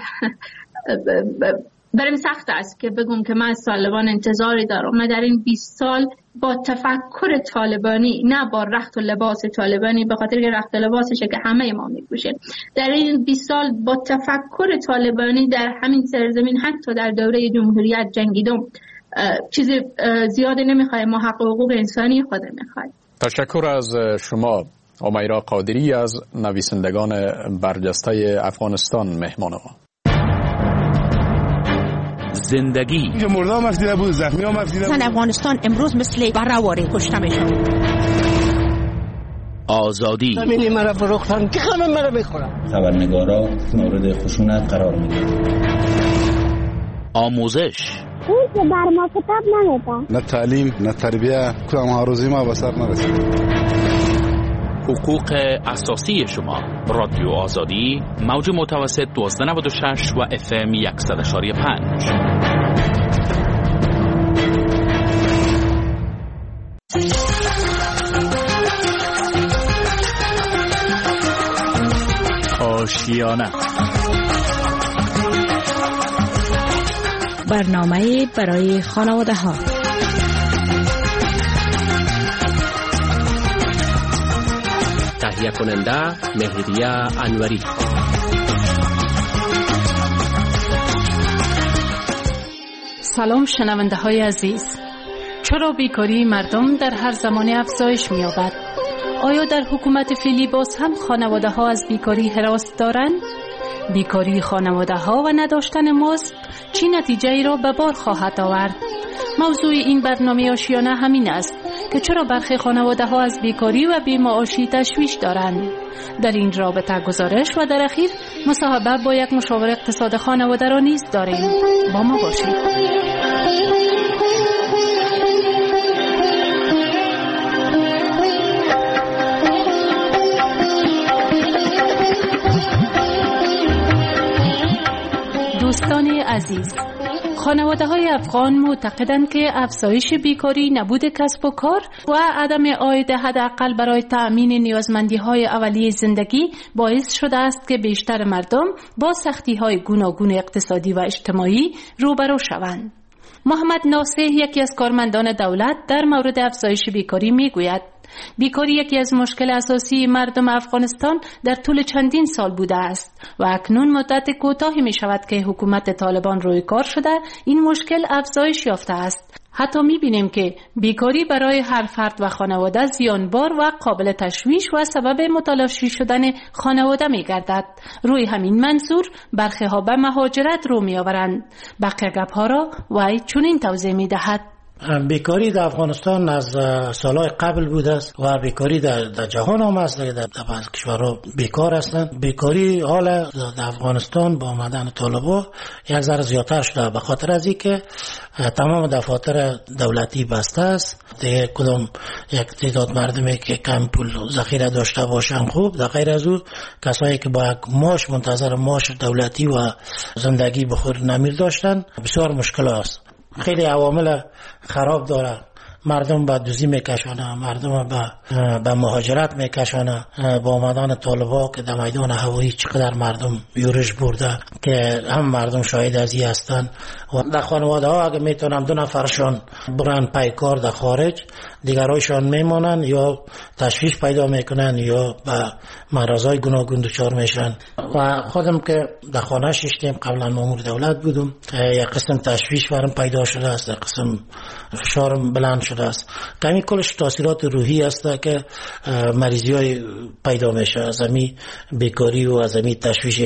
برام سخت است که بگم که من از طالبان انتظاری دارم. من در این 20 سال با تفکر طالبانی، نه با رخت و لباس طالبانی، به خاطر که رخت و لباسشه که همه ما میپوشیم، در این 20 سال با تفکر طالبانی در همین سرزمین حتی در دوره جمهوریت جنگیدم. چیز زیادی نمیخوایم، ما حق و حقوق انسانی خود میخوایم. تشکر از شما امیرا قادری از نویسندگان برجسته افغانستان مهمان ما. زندگی مردم مفتی نبود، زخمی ها مفتی نبود. افغانستان امروز مثل برهواره کشته میشن. آزادی همینی مرا فروختن که همه مرا میخورن. خبرنگارا مورد خشونت قرار میگیرن. آموزش اون که بر ما کتاب نمیدن. نه تعلیم نه تربیه، کدام هاروزی ما به سر نرسید. حقوق اساسی شما. رادیو آزادی، موج متوسط 1296 و FM 100.5. آشیانه، برنامه برای خانواده ها. تهیه کننده مهریه انوری. سلام شنونده های عزیز. چرا بیکاری مردم در هر زمانی افزایش می‌یابد؟ آیا در حکومت فعلی باز هم خانواده ها از بیکاری هراس دارند؟ بیکاری خانواده ها و نداشتن مزد چه نتیجه ای را به بار خواهد آورد؟ موضوع این برنامه آشیانه همین است که چرا برخی خانواده ها از بیکاری و بی‌معاشی تشویش دارند. در این رابطه گزارش و در اخیر مصاحبه با یک مشاور اقتصاد خانواده را نیز داریم. با ما باشید. دوستان عزیز، خانواده‌های افغان معتقدند که افزایش بیکاری، نبود کسب و کار و عدم عاید حداقل برای تأمین نیازمندی‌های اولیه زندگی باعث شده است که بیشتر مردم با سختی‌های گوناگون اقتصادی و اجتماعی روبرو شوند. محمد ناصح، یکی از کارمندان دولت، در مورد افزایش بیکاری می‌گوید: بیکاری یکی از مشکل اساسی مردم افغانستان در طول چندین سال بوده است و اکنون مدت کوتاهی می شود که حکومت طالبان روی کار شده این مشکل افزایش یافته است. حتی می بینیم که بیکاری برای هر فرد و خانواده زیانبار و قابل تشویش و سبب متلاشی شدن خانواده می گردد. روی همین منظور برخی ها به مهاجرت رو می آورند. بقیه گپ ها را وی چنین توضیح می دهد: بیکاری در افغانستان از سالهای قبل بوده است و بیکاری در جهان هم است. در کشورها بیکار هستند. بیکاری حال در افغانستان با آمدن طالبان یک ذره زیادتر شده، به خاطر از اینکه تمام دفاتر دولتی بسته است. دیگه کدام یک تعداد مردمی که کم پول ذخیره داشته باشن خوب، در غیر از او کسایی که با یک معاش منتظر معاش دولتی و زندگی بخور نمیر داشتن بسیار مشکل است. خیلی عوامل خراب داره. مردم به دوزی میکشانه، مردم به مهاجرت میکشانه. با آمدن طالبا که در میدان هوایی چقدر مردم یورش برده که هم مردم شاهد از این هستن. و در خانواده ها اگه میتونن 2 نفرشان برن پای کار در خارج، دیگرایشان میمانن یا تشویش پیدا میکنن یا به مرضای گوناگون دچار میشن. و خودم که در خانه ششتیم، قبلا مامور دولت بودم، یک قسم تشویش برام پیدا شده است، یک قسم فشارم بلند شده است. کمی کلش تاثیرات روحی است که مریضی های پیدا میشه از همین بیکاری و از همین تشویش.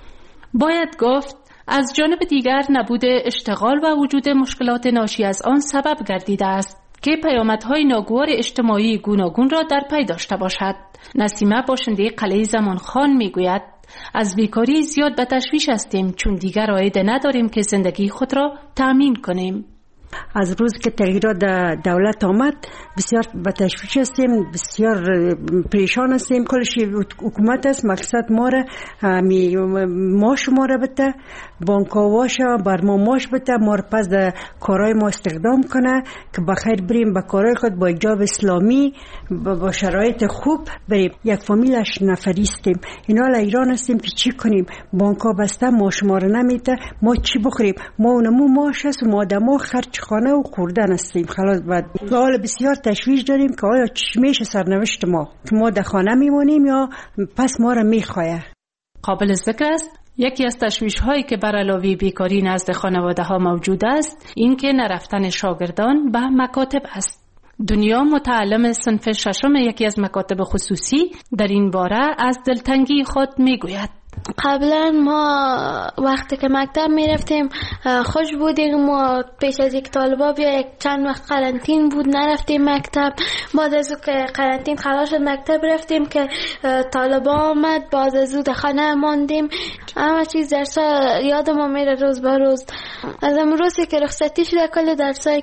باید گفت از جانب دیگر نبود اشتغال و وجود مشکلات ناشی از آن سبب گردیده است که پیامدهای ناگوار اجتماعی گوناگون را در پی داشته باشد. نسیمه باشنده قلعه زمانخان میگوید: از بیکاری زیاد به تشویش هستیم چون دیگر عاید نداریم که زندگی خود را تأمین کنیم. از روز که تغییرات دولت آمد بسیار به تشویش هستیم، بسیار پریشان هستیم. کلش حکومت است، مقصد ما را ماش ما را بده، بانک‌ها واشه بر ما ماش بده، ما را پس در کارهای ما استخدام کنه که بخیر بریم به کارهای خود با حجاب اسلامی با شرایط خوب بریم. یک فامیل 8 نفری هستیم. اینا ایران هستیم که چی کنیم؟ بانک‌ها بسته، ماش ما را نمیده، ما چی بخوریم؟ ما اونمو ماش است و ما دما خرج خانه و خوردن هستیم. خلاص بعد حال بسیار تشویش داریم که آیا چی میشه سرنوشت ما، که ما در خانه میمونیم یا پس ما را میخواه. قابل ذکر است یکی از تشویش هایی که بر علاوه بیکاری نزد خانواده ها موجود است این که نرفتن شاگردان به مکاتب است. دنیا متعلم صنف 6 یکی از مکاتب خصوصی در این باره از دلتنگی خود میگوید: قبلا ما وقتی که مکتب میرفتیم خوش بودیم. ما پیش از یک طالبا بیا یک چند وقت قرنطین بود نرفتیم مکتب. بعد از که قرنطین خلاص شد مکتب رفتیم که طالبا آمد، باز از در خانه ماندیم. همه چیز درسا یاد ما میره روز به روز. از امروزی که رخصتی شده کل درسای